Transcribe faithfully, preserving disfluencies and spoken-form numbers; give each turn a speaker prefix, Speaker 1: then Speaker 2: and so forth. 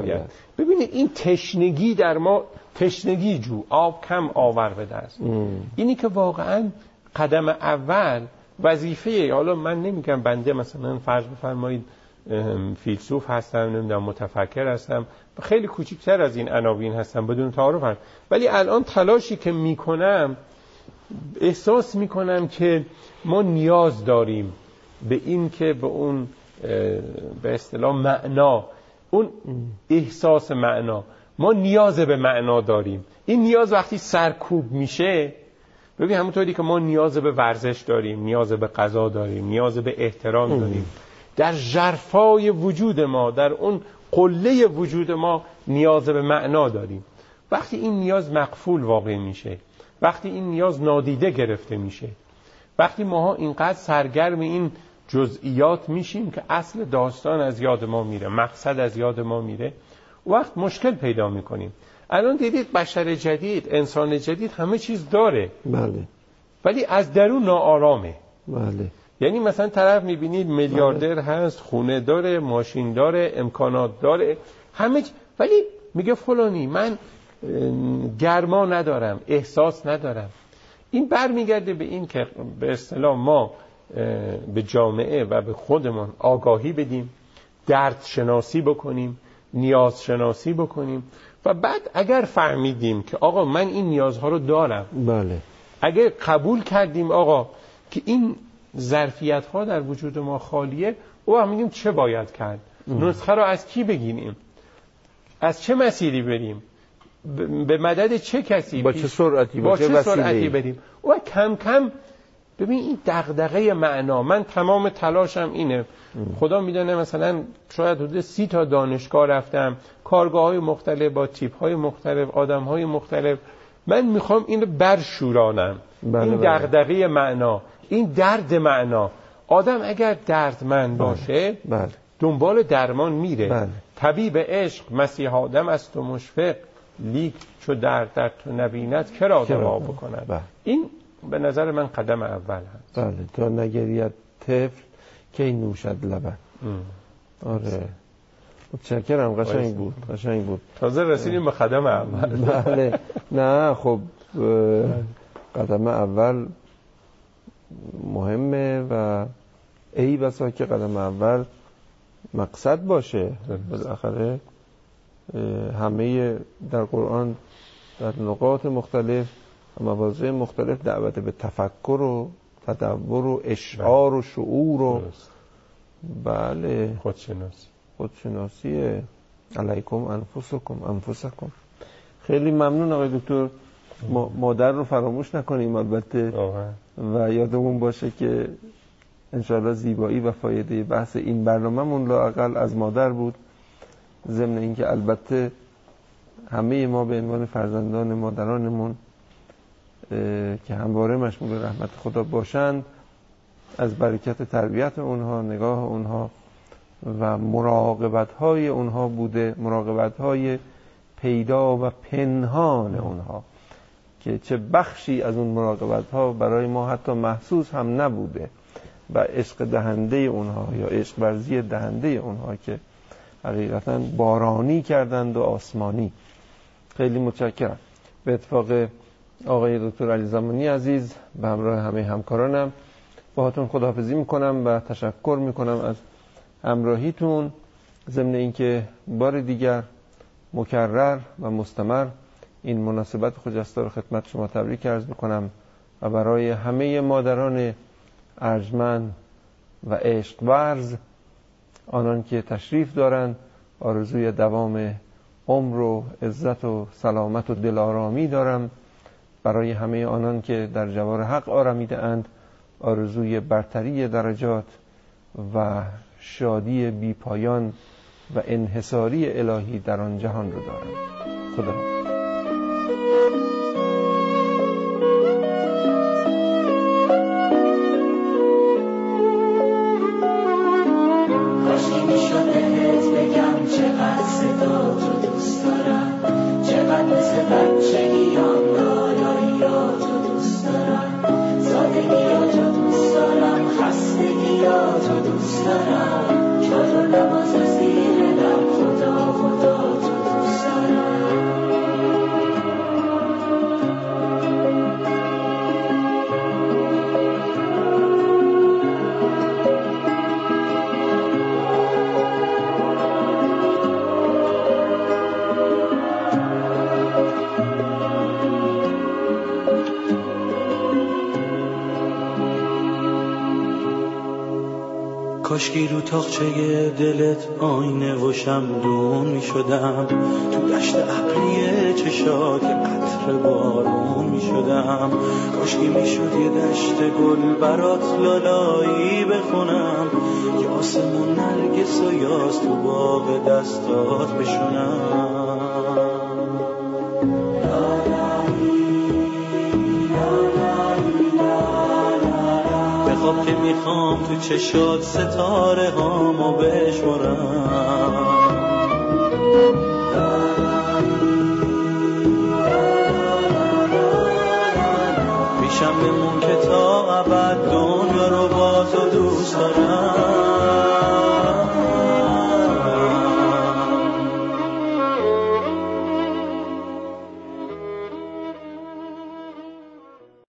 Speaker 1: باید. ببینید این تشنگی در ما، تشنگی جو، آب کم آور به دست، اینی که واقعا قدم اول وظیفه، حالا من نمیگم بنده مثلا فرض بفرمایید فیلسوف هستم، نمیدونم متفکر هستم، خیلی کوچکتر از این عناوین هستم بدون تعارف هم، ولی الان تلاشی که میکنم احساس میکنم که ما نیاز داریم به این که به اون به اصطلاح معنا، اون احساس معنا، ما نیاز به معنا داریم. این نیاز وقتی سرکوب میشه، ببین همونطوری که ما نیاز به ورزش داریم، نیاز به غذا داریم، نیاز به احترام داریم، در ژرفای وجود ما، در اون قله وجود ما نیاز به معنا داریم. وقتی این نیاز مقفول واقع میشه، وقتی این نیاز نادیده گرفته میشه، وقتی ماها اینقدر سرگرم این جزئیات میشیم که اصل داستان از یاد ما میره، مقصد از یاد ما میره، وقت مشکل پیدا میکنیم. الان دیدید بشر جدید، انسان جدید همه چیز داره،
Speaker 2: بله،
Speaker 1: ولی از درون ناآرامه.
Speaker 2: بله.
Speaker 1: یعنی مثلا طرف میبینید میلیاردر بله. هست، خونه داره، ماشین داره، امکانات داره، همه چ... ولی میگه فلانی من گرما ندارم، احساس ندارم. این برمیگرده به این که به اصطلاح ما به جامعه و به خودمان آگاهی بدیم، درد شناسی بکنیم، نیاز شناسی بکنیم و بعد اگر فهمیدیم که آقا من این نیازها رو دارم،
Speaker 2: بله،
Speaker 1: اگر قبول کردیم آقا که این ظرفیت ها در وجود ما خالیه، او هم میگیم چه باید کرد، نسخه رو از کی بگیریم، از چه مسیری بریم، به مدد چه کسی،
Speaker 2: با چه سرعتی،
Speaker 1: با چه سرعتی بریم. و کم کم ببین این دغدغه معنا، من تمام تلاشم اینه. خدا میدونه مثلا شاید حدود سی تا دانشگاه رفتم، کارگاه های مختلف با تیپ های مختلف، آدم های مختلف. من میخوام این رو برشورانم،
Speaker 2: بله
Speaker 1: این دغدغه معنا، این درد معنا. آدم اگر دردمند باشه
Speaker 2: بله.
Speaker 1: دنبال درمان میره.
Speaker 2: بله.
Speaker 1: طبیب عشق مسیح آدم است و مشفق، لیک چو درد در تو نبیند کرا دوا بکند.
Speaker 2: بله.
Speaker 1: این به نظر من قدم اول هست.
Speaker 2: بله، تا نگرید طفل کی نوشد لبن. آره، متشکرم، قشنگ بود، قشنگ بود.
Speaker 1: تازه رسیدیم به قدم اول.
Speaker 2: بله، نه خب قدم اول مهمه و ای بسا که قدم اول مقصد باشه. بالاخره همه در قرآن در نقاط مختلف و مواضع مختلف دعوت به تفکر و تدبر و اشعار و شعور و بله
Speaker 1: خودشناسی
Speaker 2: خودشناسی علیکم انفسکم انفسکم. خیلی ممنون آقای دکتر. مادر رو فراموش نکنیم البته و یادمون باشه که انشاءالله زیبایی و فایده بحث این برنامه‌مون لااقل از مادر بود، ضمن اینکه البته همه ما به عنوان فرزندان مادرانمون که همواره مشمول رحمت خدا باشند، از برکت تربیت اونها، نگاه اونها و مراقبت‌های اونها بوده، مراقبت‌های پیدا و پنهان اونها که چه بخشی از اون مراقبت‌ها برای ما حتی محسوس هم نبوده و عشق دهنده اونها یا عشق ورزی دهنده اونها که حقیقتاً بارانی کردند و آسمانی. خیلی متشکرم. به اتفاق آقای دکتر علی زمانی عزیز به همراه همه همکارانم باهاتون خداحافظی میکنم و تشکر میکنم از همراهیتون، ضمن اینکه بار دیگر مکرر و مستمر این مناسبت خجسته رو خدمت شما تبریک عرض میکنم و برای همه مادران ارجمند و عشق ورز، آنان که تشریف دارند، آرزوی دوام عمر و عزت و سلامت و دلارامی دارم. برای همه آنان که در جوار حق آرمیده اند، آرزوی برتری درجات و شادی بی پایان و انحصاری الهی در آن جهان رو دارم. خدا
Speaker 3: تو دوست دارم، چادر نماز زیر لب خدا خدا کاشکی رو تاقچه دلت آینه و شمدون می شدم، تو دشت ابری چشات قطر بارون می شدم. کاشکی می شد یه دشت گل برات لالایی بخونم، یه آسمون نرگس و یاس تو باغ دستات بشونم. بخواب که میخوام تو چشات ستاره هامو بشمارم. پیشم بمون که تا ابد دنیا رو با تو دوست دارم.